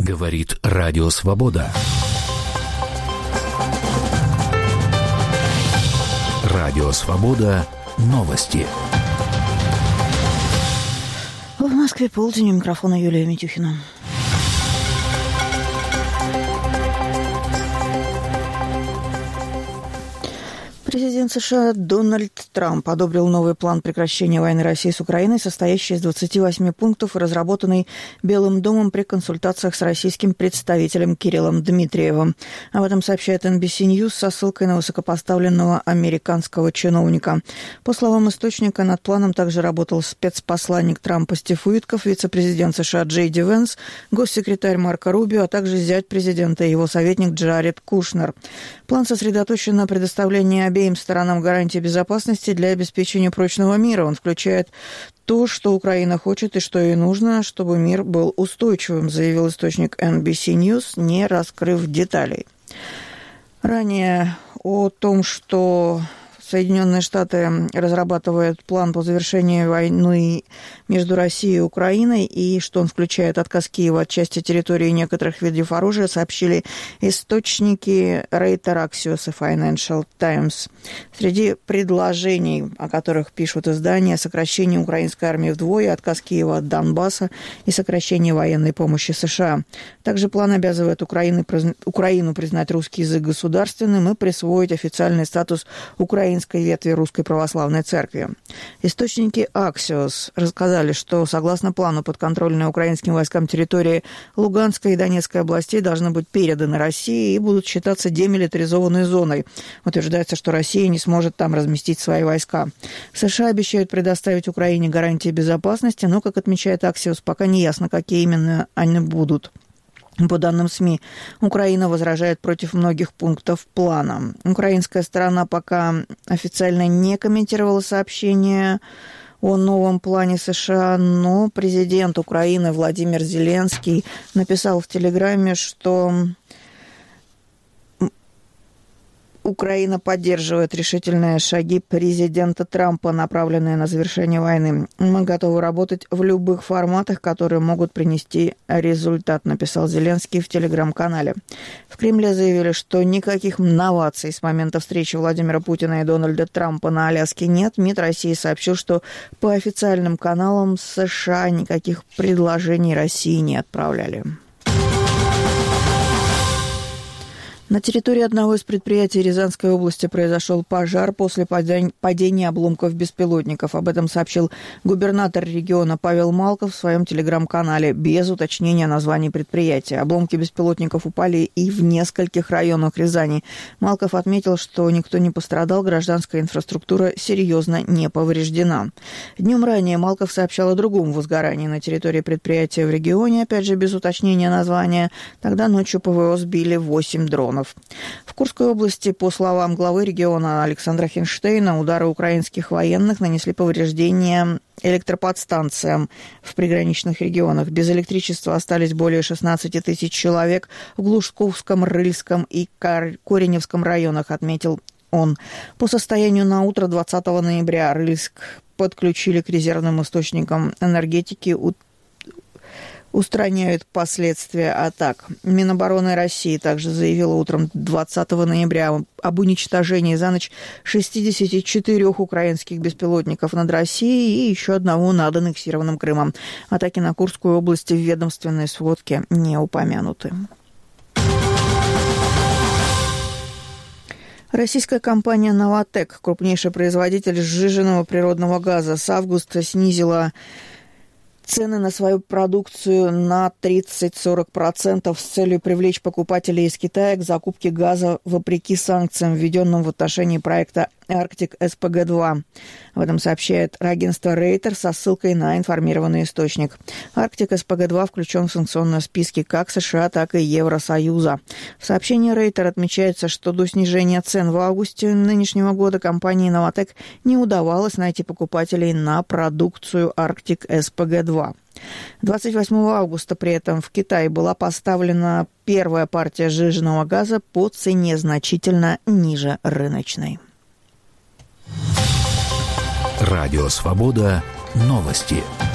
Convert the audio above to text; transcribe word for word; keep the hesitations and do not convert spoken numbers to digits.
Говорит Радио Свобода. Радио Свобода. Новости. В Москве полдень, у микрофона Юлия Митюхина. Президент США Дональд Трамп одобрил новый план прекращения войны России с Украиной, состоящий из двадцати восьми пунктов, разработанный Белым домом при консультациях с российским представителем Кириллом Дмитриевым. Об этом сообщает эн би си News со ссылкой на высокопоставленного американского чиновника. По словам источника, над планом также работал спецпосланник Трампа Стив Уитков, вице-президент США Джей Ди Венс, госсекретарь Марко Рубио, а также зять президента и его советник Джаред Кушнер. План сосредоточен на предоставлении обеим сторонам гарантии безопасности для обеспечения прочного мира. Он включает то, что Украина хочет и что ей нужно, чтобы мир был устойчивым, заявил источник эн би си News, не раскрыв деталей. Ранее о том, что Соединенные Штаты разрабатывают план по завершению войны между Россией и Украиной, и что он включает отказ Киева от части территории некоторых видов оружия, сообщили источники Reuters, Axios и Financial Times. Среди предложений, о которых пишут издания, сокращение украинской армии вдвое, отказ Киева от Донбасса и сокращение военной помощи США. Также план обязывает Украину, Украину признать русский язык государственным и присвоить официальный статус украинской ветви Русской Православной Церкви. Источники Axios рассказали, что согласно плану подконтрольные украинским войскам территории Луганской и Донецкой областей должны быть переданы России и будут считаться демилитаризованной зоной. Утверждается, что Россия не сможет там разместить свои войска. США обещают предоставить Украине гарантии безопасности, но, как отмечает Axios, пока не ясно, какие именно они будут. По данным СМИ, Украина возражает против многих пунктов плана. Украинская сторона пока официально не комментировала сообщение о новом плане США, но президент Украины Владимир Зеленский написал в Телеграме, что Украина поддерживает решительные шаги президента Трампа, направленные на завершение войны. Мы готовы работать в любых форматах, которые могут принести результат, написал Зеленский в Телеграм-канале. В Кремле заявили, что никаких новаций с момента встречи Владимира Путина и Дональда Трампа на Аляске нет. МИД России сообщил, что по официальным каналам США никаких предложений России не отправляли. На территории одного из предприятий Рязанской области произошел пожар после падения обломков беспилотников. Об этом сообщил губернатор региона Павел Малков в своем телеграм-канале, без уточнения названий предприятия. Обломки беспилотников упали и в нескольких районах Рязани. Малков отметил, что никто не пострадал, гражданская инфраструктура серьезно не повреждена. Днем ранее Малков сообщал о другом возгорании на территории предприятия в регионе, опять же без уточнения названия. Тогда ночью ПВО сбили восемь дронов. В Курской области, по словам главы региона Александра Хинштейна, удары украинских военных нанесли повреждения электроподстанциям в приграничных регионах. Без электричества остались более шестнадцать тысяч человек в Глушковском, Рыльском и Кореневском районах, отметил он. По состоянию на утро двадцатого ноября Рыльск подключили к резервным источникам энергетики, устраняют последствия атак. Минобороны России также заявила утром двадцатого ноября об уничтожении за ночь шестидесяти четырёх украинских беспилотников над Россией и еще одного над аннексированным Крымом. Атаки на Курскую область в ведомственной сводке не упомянуты. Российская компания «Новатэк», крупнейший производитель сжиженного природного газа, с августа снизила цены на свою продукцию на тридцать-сорок процентов с целью привлечь покупателей из Китая к закупке газа вопреки санкциям, введенным в отношении проекта Arctic эс пи джи два. Об этом сообщает агентство Reuters со ссылкой на информированный источник. Arctic эс пи джи два включен в санкционные списки как США, так и Евросоюза. В сообщении Reuters отмечается, что до снижения цен в августе нынешнего года компании Новатэк не удавалось найти покупателей на продукцию Arctic эс пи джи два. двадцать восьмого августа при этом в Китае была поставлена первая партия сжиженного газа по цене значительно ниже рыночной. Радио Свобода. Новости.